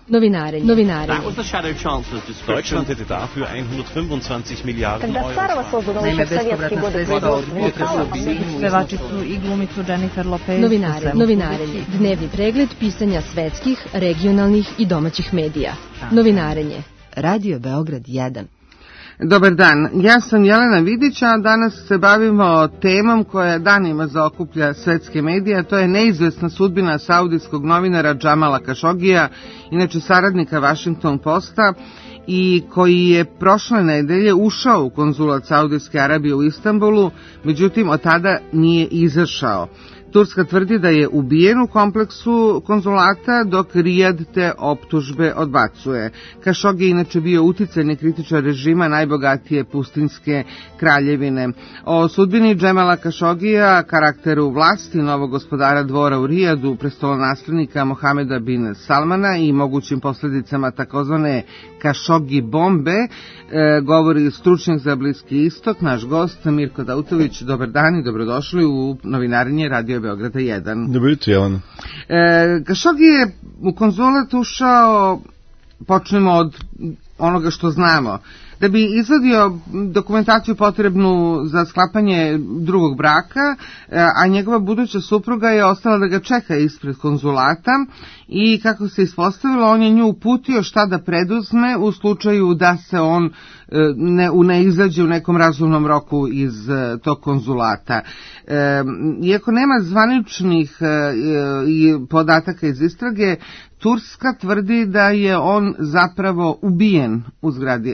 Novinarenje. That was the Shadow Chancellor's description. Deutschland hätte dafür 125 Milijarden Euro. Naime, bespovratna sredstva od pevačicu i glumicu Jennifer Lopez. Novinarenje. Dnevni pregled pisanja svetskih, regionalnih i domaćih medija. Novinarenje. Radio Beograd 1. Dobar dan, ja sam Jelena Vidić, a danas se bavimo temom koja danima zaokuplja svetske medije, a to je neizvesna sudbina saudijskog novinara Džamala Kašogija, inače saradnika Washington Posta, i koji je prošle nedelje ušao u konzulat Saudijske Arabije u Istanbulu, međutim od tada nije izašao. Turska tvrdi da je ubijen u kompleksu konzulata, dok Rijad te optužbe odbacuje. Kašogi je inače bio uticajni kritičar režima najbogatije pustinske kraljevine. O sudbini Džemala Kašogija, karakteru vlasti novog gospodara dvora u Rijadu, prestolonaslednika Mohameda bin Salmana i mogućim posljedicama takozvane Kašogi bombe, govori stručnjak za Bliski istok, naš gost Mirko Dautović. Dobar dan i dobrodošli u Novinarenje Radio Beograda 1. Dobro jutro, Jelena. Kašogi je u konzulat ušao, počnemo od onoga što znamo, da bi izvadio dokumentaciju potrebnu za sklapanje drugog braka, a njegova buduća supruga je ostala da ga čeka ispred konzulata i kako se ispostavilo, on je nju uputio šta da preduzme u slučaju da se on ne izađe u nekom razumnom roku iz tog konzulata. Iako nema zvaničnih podataka iz istrage, Turska tvrdi da je on zapravo ubijen u zgradi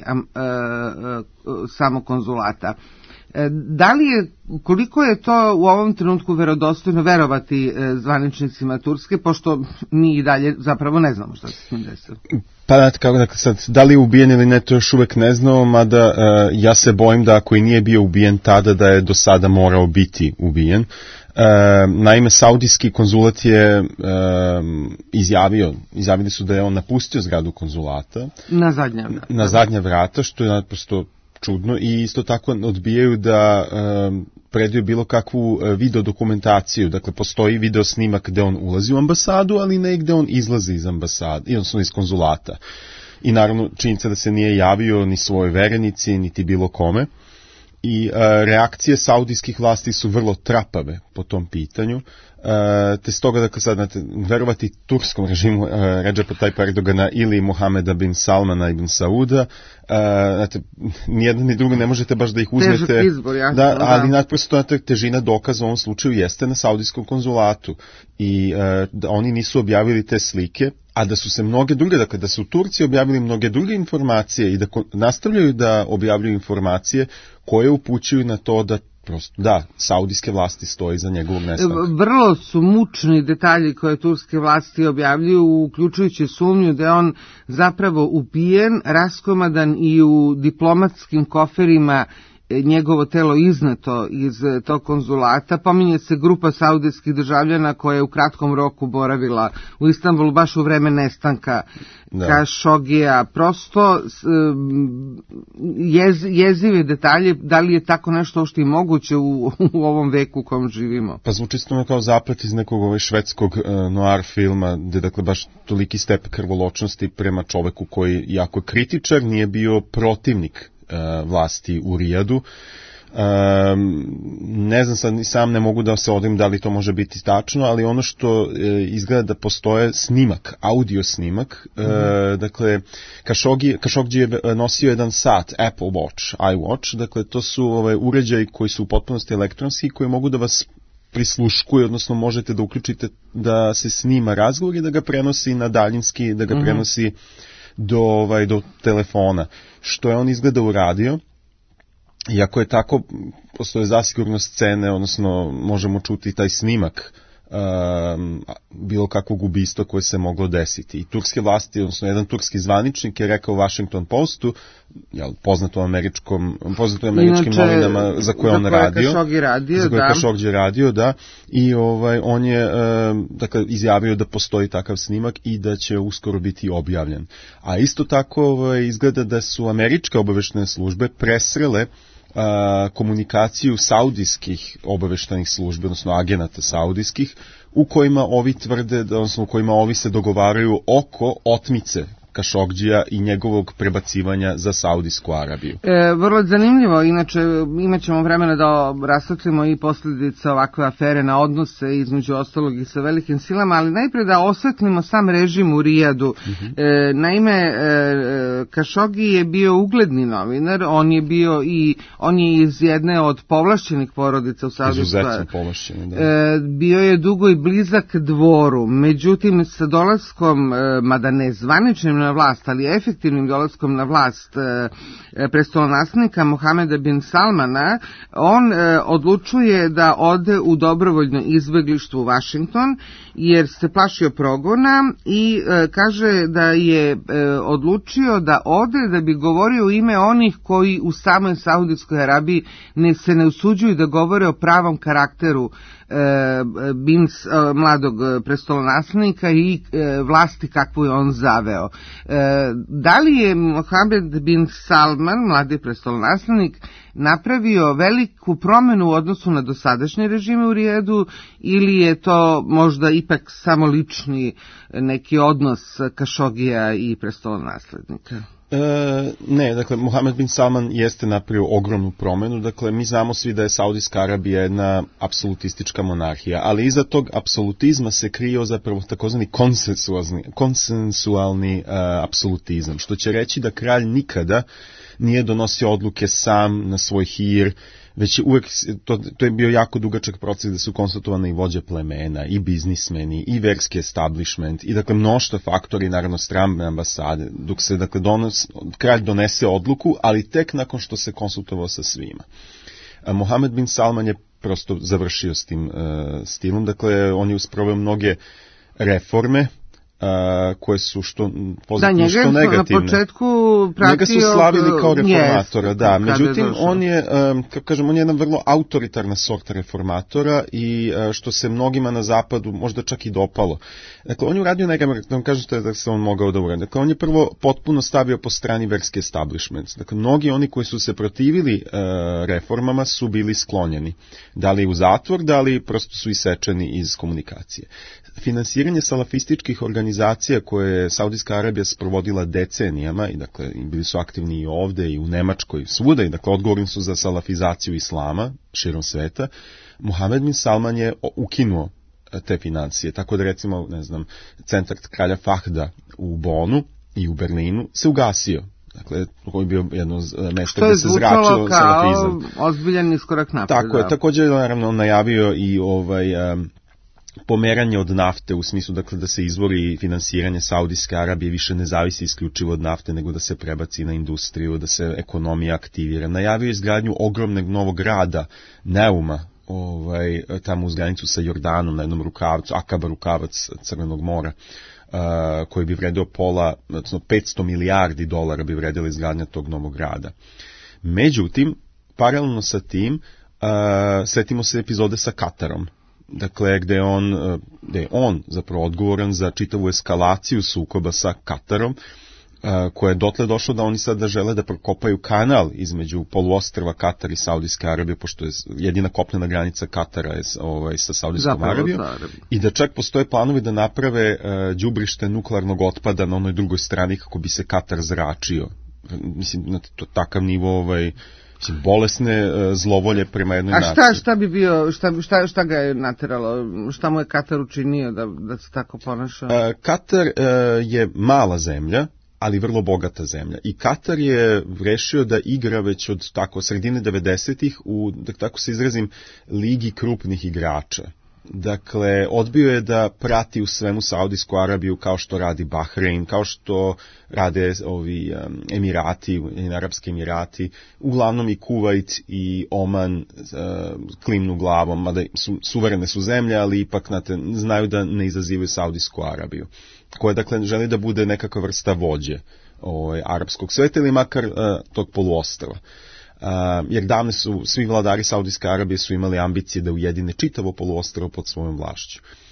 samog konzulata. Da li je, koliko je to u ovom trenutku verodostojno verovati zvaničnicima Turske, pošto mi i dalje zapravo ne znamo šta se s njim desilo? Pa kako dakle sad, da li je ubijen ili ne, to još uvek ne znamo, mada ja se bojim da ako i nije bio ubijen tada, da je do sada morao biti ubijen. Naime, saudijski konzulat je izjavili su da je on napustio zgradu konzulata na zadnja vrata, što je naprosto čudno, i isto tako odbijaju da predaju bilo kakvu video dokumentaciju. Dakle, postoji video snimak gde on ulazi u ambasadu, ali ne gde on izlazi iz ambasade, odnosno iz konzulata. I naravno činjenica da se nije javio ni svojoj verenici, niti bilo kome. I reakcije saudijskih vlasti su vrlo trapave po tom pitanju, te stoga, dakle, sad, znate, verovati turskom režimu Redžepa Tajpa Erdogana ili Mohameda bin Salmana i bin Sauda, znate, nijedno ni drugo ne možete baš da ih uzmete. Težak izbor, jasno, da, ali naprosto težina dokaza u ovom slučaju jeste na saudijskom konzulatu i da oni nisu objavili te slike, a da su se mnoge druge, dakle da su Turci objavili mnoge druge informacije i da nastavljaju da objavljuju informacije koje upućuju na to da prosto, da, saudijske vlasti stoji za njegovog nestanka. Vrlo su mučni detalji koje turske vlasti objavljuju, uključujući sumnju da je on zapravo ubijen, raskomadan i u diplomatskim koferima njegovo telo izneto iz tog konzulata. Pominje se grupa saudijskih državljana koja je u kratkom roku boravila u Istanbulu baš u vreme nestanka Kašogija. Prosto jezive detalje, da li je tako nešto uopšte i moguće u ovom veku u kojem živimo? Pa zvuči stvarno kao zaplet iz nekog švedskog noir filma, gde dakle baš toliki stepen krvoločnosti prema čoveku koji jako kritičar, nije bio protivnik vlasti u Rijadu. Ne znam, sad sam ne mogu da se odim da li to može biti tačno, ali ono što izgleda da postoje snimak, audio snimak, dakle Kašogđi je nosio jedan sat, Apple Watch, iWatch, dakle to su uređaji koji su u potpunosti elektronski, koji mogu da vas prisluškuje, odnosno možete da uključite da se snima razgovor i da ga prenosi na daljinski, da ga prenosi do telefona, što je on izgleda uradio. Iako je tako, postoje zasigurno scene, odnosno možemo čuti taj snimak bilo kakvog ubistva koje se moglo desiti. I turske vlasti, odnosno jedan turski zvaničnik je rekao Washington Postu, poznatom američkim novinama za koje on radio, da, i on je dakle izjavio da postoji takav snimak i da će uskoro biti objavljen. A isto tako izgleda da su američke obaveštajne službe presrele komunikaciju saudijskih obaveštajnih službi, odnosno agenata saudijskih, u kojima ovi tvrde, odnosno u kojima ovi se dogovaraju oko otmice Kašogđija i njegovog prebacivanja za Saudijsku Arabiju. Vrlo zanimljivo, inače imat ćemo vremena da rasvetlimo i posljedice ovakve afere na odnose između ostalog i sa velikim silama, ali najpre da osvetlimo sam režim u Rijadu. Naime, Kašogđi je bio ugledni novinar, on je iz jedne od povlašćenih porodica u Saudijskoj Arabiji. Bio je dugo i blizak dvoru, međutim sa dolaskom, mada ne zvaničnim na vlast, ali efektivnim dolaskom na vlast prestolonaslednika Mohameda bin Salmana, on odlučuje da ode u dobrovoljno izbeglištvo u Vašington, jer se plašio progona i kaže da je odlučio da ode da bi govorio u ime onih koji u samoj Saudijskoj Arabiji se ne usuđuju da govore o pravom karakteru mladog prestolonaslednika i vlasti kakvu je on zaveo. Da li je Mohamed bin Salman, mladi prestolonaslednik, napravio veliku promjenu u odnosu na dosadašnje režime u Rijadu, ili je to možda ipak samo lični neki odnos Kašogija i prestolonaslednika? Ne, dakle, Mohamed bin Salman jeste napravio ogromnu promjenu. Dakle, mi znamo svi da je Saudijska Arabija jedna apsolutistička monarhija, ali iza tog apsolutizma se krio zapravo takozvani konsensualni apsolutizam, što će reći da kralj nikada nije donosio odluke sam na svoj hir, već uvek, to je bio jako dugačak proces da su konstatovane i vođe plemena, i biznismeni, i verski establishment, i dakle mnoštvo faktori, naravno strane ambasade, dok se dakle kralj donese odluku, ali tek nakon što se konsultovao sa svima. Mohamed bin Salman je prosto završio s tim stilom, dakle on je usproveo mnoge reforme, koje su što pozitivne, što negativne. Na početku pratio... Njega su slavili kao reformatora, da. Međutim, on je, kako kažem, on je jedna vrlo autoritarna sorta reformatora i što se mnogima na zapadu možda čak i dopalo. Dakle, on je uradio nekako, da vam kažem da se on mogao da uradi. Dakle, on je prvo potpuno stavio po strani verski establishment. Dakle, mnogi oni koji su se protivili reformama su bili sklonjeni. Da li u zatvor, da li prosto su isečeni iz komunikacije. Finansiranje salafističkih organizacija koje je Saudijska Arabija sprovodila decenijama, i dakle bili su aktivni i ovde i u Nemačkoj, svuda, i dakle odgovorni su za salafizaciju islama širom sveta, Mohamed bin Salman je ukinuo te financije, tako da recimo, ne znam, centar kralja Fahda u Bonu i u Berlinu se ugasio. Dakle, koji je bio jedno mesto gde se zračilo salafizam. Što je zvučalo kao ozbiljan iskorak napred. Tako je, također naravno najavio i pomeranje od nafte, u smislu dakle da se izvori finansiranje Saudijske Arabije više ne zavisi isključivo od nafte, nego da se prebaci na industriju, da se ekonomija aktivira. Najavio je izgradnju ogromnog novog grada, Neuma, tamo uz granicu sa Jordanom, na jednom rukavcu, Akaba rukavac Crvenog mora, koji bi vredio odnosno 500 milijardi dolara bi vredila izgradnja tog novog grada. Međutim, paralelno sa tim, setimo se epizode sa Katarom. Dakle, gde je on zapravo odgovoran za čitavu eskalaciju sukoba sa Katarom, koja je dotle došlo da oni sada žele da prokopaju kanal između poluostrva Katar i Saudijske Arabije, pošto je jedina kopnena granica Katara je sa Saudijskom Arabijom, i da čak postoje planovi da naprave đubrište nuklearnog otpada na onoj drugoj strani kako bi se Katar zračio. Mislim, na takav nivo bolesne zlovolje prema jednoj naciji. A šta bi bio, šta ga je nateralo, šta mu je Katar učinio da se tako ponaša? Katar je mala zemlja, ali vrlo bogata zemlja. I Katar je rešio da igra već od sredine 90-ih u, da tako se izrazim, ligi krupnih igrača. Dakle, odbio je da prati u svemu Saudijsku Arabiju kao što radi Bahrein, kao što rade ovi Emirati, Arapski Emirati, uglavnom i Kuvajt i Oman klimnu glavom, mada suverene su zemlje, ali ipak znaju da ne izazivaju Saudijsku Arabiju, koja dakle želi da bude nekakva vrsta vođe arapskog sveta ili makar tog poluostrva. Jer davne su svi vladari Saudijske Arabije su imali ambicije da ujedine čitavo poluostrvo pod svojom vlašću.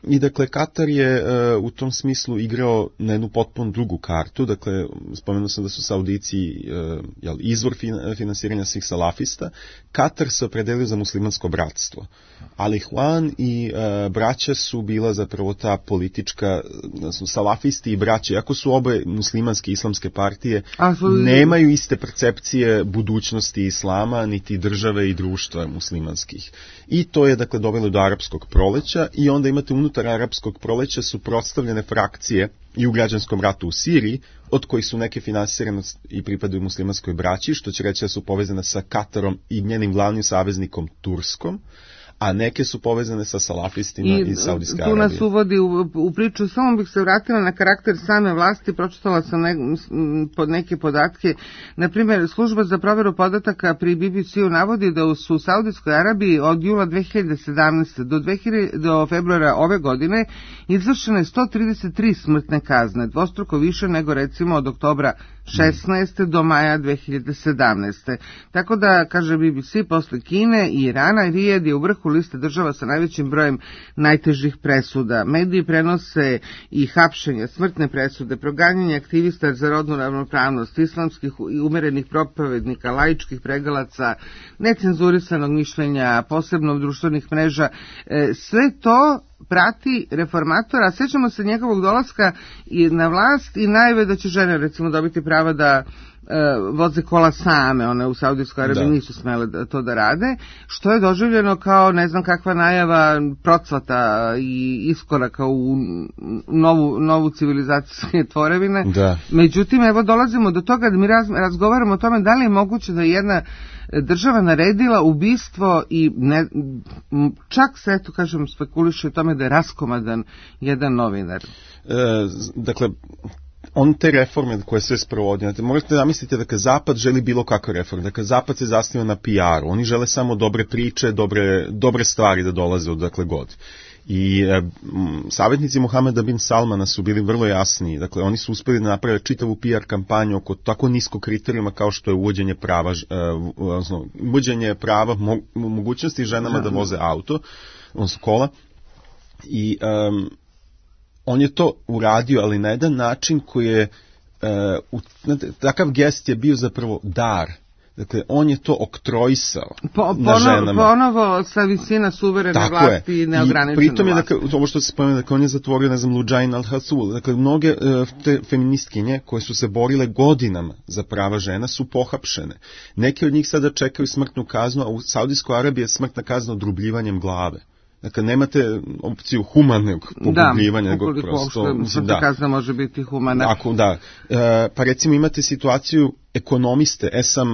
I dakle, Katar je u tom smislu igrao na jednu potpuno drugu kartu. Dakle, spomenuo sam da su Saudici izvor finansiranja svih salafista. Katar se opredelio za muslimansko bratstvo. Ali Ikhwan i braća su bila zapravo ta politička, salafisti i braća, iako su obe muslimanske islamske partije, nemaju iste percepcije budućnosti islama, niti države i društva muslimanskih. I to je, dakle, dovelo do arapskog proleća i onda imate unutar arapskog proleća suprotstavljene frakcije i u građanskom ratu u Siriji, od kojih su neke finansirane i pripadaju muslimanskoj braći, što će reći da su povezane sa Katarom i njenim glavnim saveznikom Turskom, a neke su povezane sa salafistima iz Saudijske Arabije. Tu nas uvodi u priču, samo bih se vratila na karakter same vlasti, pročitala sam pod neke podatke. Na primjer, služba za provjeru podataka pri BBC-u navodi da su u Saudijskoj Arabiji od jula 2017. do februara ove godine izvršene 133 smrtne kazne, dvostruko više nego recimo od oktobra 16. do maja 2017. Tako da, kaže BBC, posle Kine i Irana, Rijad je u vrhu liste država sa najvećim brojem najtežih presuda. Mediji prenose i hapšenja, smrtne presude, proganjanje aktivista za rodnu ravnopravnost, islamskih i umerenih propovednika, laičkih pregalaca, necenzurisanog mišljenja, posebno društvenih mreža. Sve to prati reformatora. Sjećamo se njegovog dolaska na vlast i najave da će žene recimo dobiti prava da voze kola same, one u Saudijskoj Arabiji nisu smele to da rade, što je doživljeno kao ne znam kakva najava procvata i iskoraka u novu civilizacijske tvorevine. Da. Međutim, evo dolazimo do toga da mi razgovaramo o tome da li je moguće da jedna država naredila ubistvo i čak se, eto kažem, spekuliše o tome da je raskomadan jedan novinar. Dakle, on te reforme koje sve sprovodi, morate zamisliti da kad Zapad želi bilo kakve reforme, da kad Zapad se zasniva na PR-u, oni žele samo dobre priče, dobre stvari da dolaze odakle god. I savjetnici Mohameda bin Salmana su bili vrlo jasni, dakle oni su uspjeli da naprave čitavu PR kampanju oko tako niskog kriterijuma kao što je uvođenje prava, mogućnosti ženama da voze auto, odnosno kola, i on je to uradio, ali na jedan način koji je, takav gest je bio zapravo dar. Dakle, on je to oktroisao na ženama. Ponovo sa visina suverene vlasti i neograničene vlasti. Pritom je, dakle, ovo što se spomenuo, dakle, on je zatvorio, ne znam, Luđajn al-Hasul. Dakle, mnoge te feministkinje koje su se borile godinama za prava žena su pohapšene. Neke od njih sada čekaju smrtnu kaznu, a u Saudijskoj Arabiji je smrtna kazna odrubljivanjem glave. Dakle, nemate opciju humanog pogubljivanja, nego prosto... Da, kazna može biti humana. Pa recimo imate situaciju ekonomiste,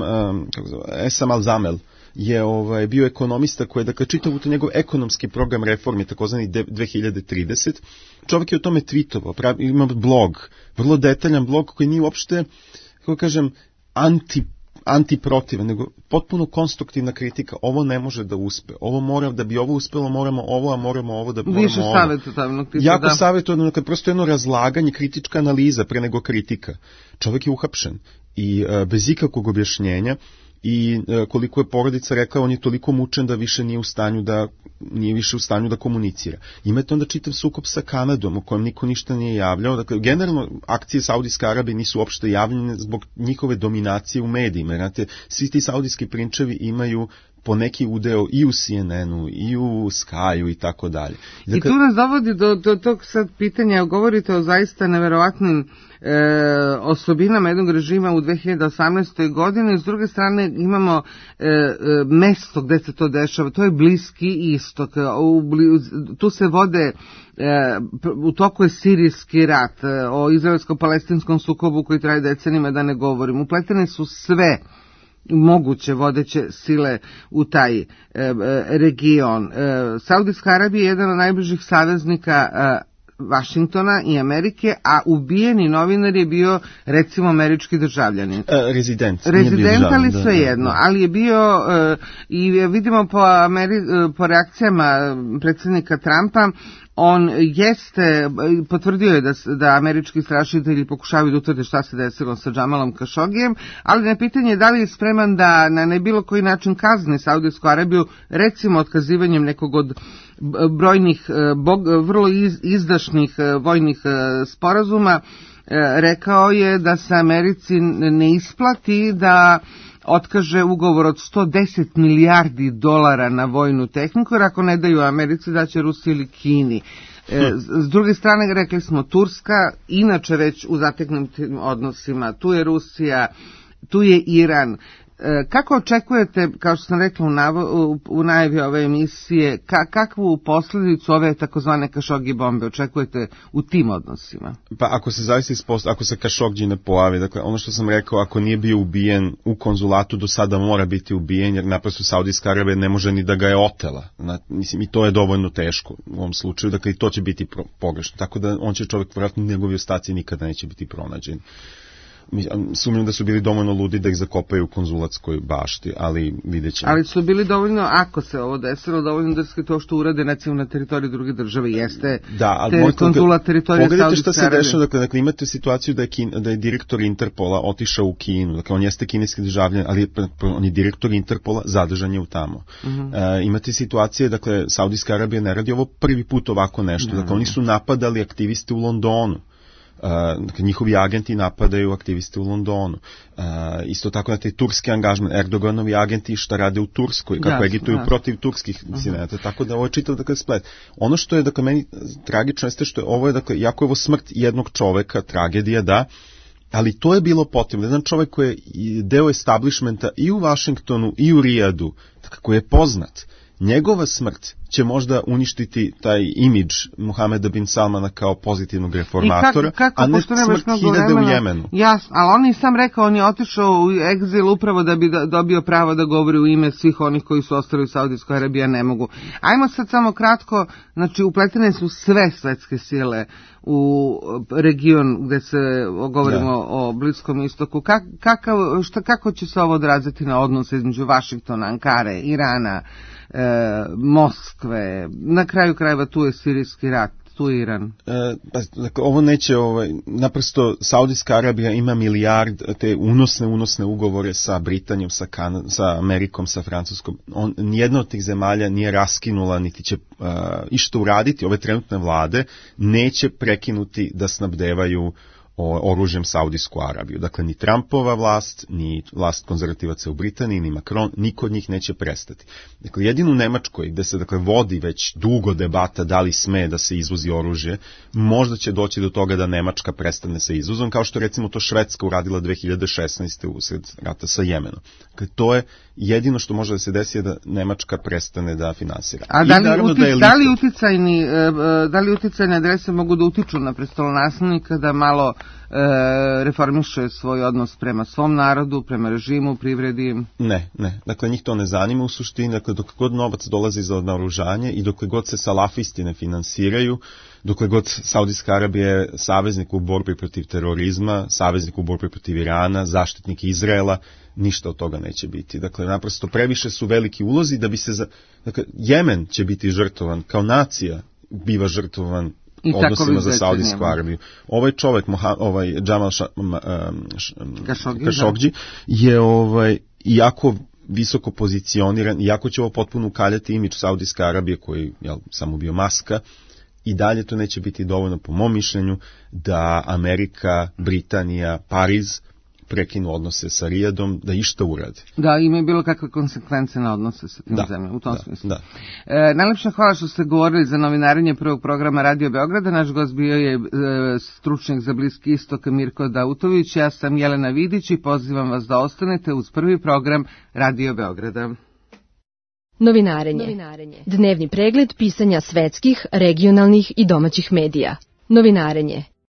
Esam Al-Zamel je bio ekonomista koji je, dakle, čitav to njegov ekonomski program reformi, takozvani 2030. Čovjek je o tome tweetovao, ima blog, vrlo detaljan blog koji nije uopšte, kako kažem, antiprotivan, nego potpuno konstruktivna kritika. Ovo ne može da uspe. Ovo mora, da bi ovo uspelo, moramo ovo, a moramo ovo, da moramo više ovo. Savjetodavnog tipa, jako savjetodavno, dakle, prosto jedno razlaganje, kritička analiza pre nego kritika. Čovjek je uhapšen i bez ikakvog objašnjenja, i koliko je porodica rekla, on je toliko mučen da više nije više u stanju da komunicira. Imate onda čitav sukob sa Kanadom, u kojem niko ništa nije javljao. Dakle, generalno akcije Saudijske Arabije nisu uopšte javljene zbog njihove dominacije u medijima. Znate, svi ti saudijski prinčevi imaju po neki udeo i u CNN-u, i u Sky-u i tako dalje. I tu nas dovodi do tog sad pitanja, govorite o zaista neverovatnim osobinama jednog režima u 2018. godini, s druge strane imamo mesto gde se to dešava, to je Bliski istok, tu se vode, u toku je sirijski rat, o izraelsko-palestinskom sukobu koji traje decenima, da ne govorim, upletene su sve moguće vodeće sile u taj region. Saudijska Arabija je jedan od najbližih saveznika Vašingtona i Amerike, a ubijeni novinar je bio, recimo, američki državljanin. Rezident, ali svejedno, ali je bio, i vidimo po reakcijama predsjednika Trumpa, On jeste, potvrdio je da američki istražitelji pokušavaju da utvrde šta se desilo sa Džamalom Kašogijem, ali na pitanje da li je spreman da na bilo koji način kazni Saudijsku Arabiju, recimo otkazivanjem nekog od brojnih, vrlo izdašnih vojnih sporazuma, rekao je da se Americi ne isplati da otkaže ugovor od 110 milijardi dolara na vojnu tehniku, jer ako ne daju Americi da će Rusiji ili Kini. S druge strane, rekli smo, Turska, inače već u zategnutim odnosima, tu je Rusija, tu je Iran. Kako očekujete, kao što sam rekla u najavi ove emisije, kakvu posljedicu ove takozvane Kašogi bombe očekujete u tim odnosima? Pa ako se Kašogđi ne pojavi, dakle ono što sam rekao, ako nije bio ubijen u konzulatu, do sada mora biti ubijen, jer naprosto Saudijska Arabija ne može ni da ga je otela. Mislim, i to je dovoljno teško u ovom slučaju, dakle i to će biti pogrešno, tako da on će čovjek, vjerojatno njegovi ostaci nikada neće biti pronađeni. Sumnjam da su bili dovoljno ludi da ih zakopaju u konzulatskoj bašti, ali vidjet ćemo. Ali su bili dovoljno, ako se ovo desilo, dovoljno da se to što urade recimo na teritoriji druge države jeste konzulat teritorije Saudijske Arabije. Pogledajte šta se dešava, dakle imate situaciju da je direktor Interpola otišao u Kinu, dakle on jeste kineski državljan, ali on je direktor Interpola, zadržan je u tamo. Imate situacije, dakle Saudijska Arabija ne radi ovo prvi put ovako nešto, dakle oni su napadali aktiviste u Londonu. Dakle, njihovi agenti napadaju aktiviste u Londonu. Isto tako na taj turski angažman, Erdoganovi agenti šta rade u Turskoj, kako agituju protiv turskih disidenta, tako da ovo je čitav dakle splet. Ono što je dakle meni tragično jeste što je ovo je dakle jako je ovo smrt jednog čoveka, tragedija da, ali to je bilo potrebno. Jedan čovek koji je deo establishmenta i u Vašingtonu i u Rijadu, dakle, koji je poznat. Njegova smrt će možda uništiti taj imidž Muhameda bin Salmana kao pozitivnog reformatora, a ne smrt hiljade u Jemenu. Jasno, ali on je sam rekao, on je otišao u egzil upravo da bi dobio pravo da govori u ime svih onih koji su ostali u Saudijskoj Arabiji, a ne mogu. Ajmo sad samo kratko, znači upletene su sve svetske sile u region gde se govorimo o Bliskom istoku. Kako će se ovo odraziti na odnose između Vašingtona, Ankare, Irana, Moskve, na kraju krajeva tu je sirijski rat, tu je Iran. Dakle, ovo neće, naprosto Saudijska Arabija ima milijarde te unosne ugovore sa Britanijom, sa Amerikom, sa Francuskom. Nijedna od tih zemalja nije raskinula, niti će išta uraditi. Ove trenutne vlade neće prekinuti da snabdevaju oružjem Saudijsku Arabiju. Dakle, ni Trumpova vlast, ni vlast konzervativaca u Britaniji, ni Macron, niko od njih neće prestati. Dakle, jedino u Nemačkoj, gde se dakle vodi već dugo debata da li sme da se izvozi oružje, možda će doći do toga da Nemačka prestane sa izvozom, kao što recimo to Švedska uradila 2016. usred rata sa Jemenom. Dakle, to je jedino što može da se desi da Nemačka prestane da finansira. A da li uticajne adrese mogu da utiču na prestolonaslednika da malo reformiše svoj odnos prema svom narodu, prema režimu, privredi? Ne. Dakle, njih to ne zanima u suštini. Dakle, dok god novac dolazi za naoružanje i dok god se salafisti ne finansiraju, dok god Saudijska Arabija je saveznik u borbi protiv terorizma, saveznik u borbi protiv Irana, zaštitnik Izraela, ništa od toga neće biti. Dakle, naprosto previše su veliki ulozi da bi se... Dakle, Jemen će biti žrtovan, kao nacija biva žrtovan odnosima za Saudijsku Arabiju. Ovaj čovjek, Džamal Kašogđi, je jako visoko pozicioniran, iako će ovo potpuno ukaljati imidž Saudijske Arabije, koji je samo bio maska, i dalje to neće biti dovoljno, po mom mišljenju, da Amerika, Britanija, Pariz prekinu odnose sa Rijadom, da išta uradi. Da, imaju bilo kakve konsekvence na odnose sa tim zemljama, u tom smislu. Najlepša hvala što ste govorili za novinarenje prvog programa Radio Beograda. Naš gost bio je stručnjak za Bliski istok Mirko Dautović. Ja sam Jelena Vidić i pozivam vas da ostanete uz prvi program Radio Beograda. Novinarenje. Dnevni pregled pisanja svetskih, regionalnih i domaćih medija. Novinarenje.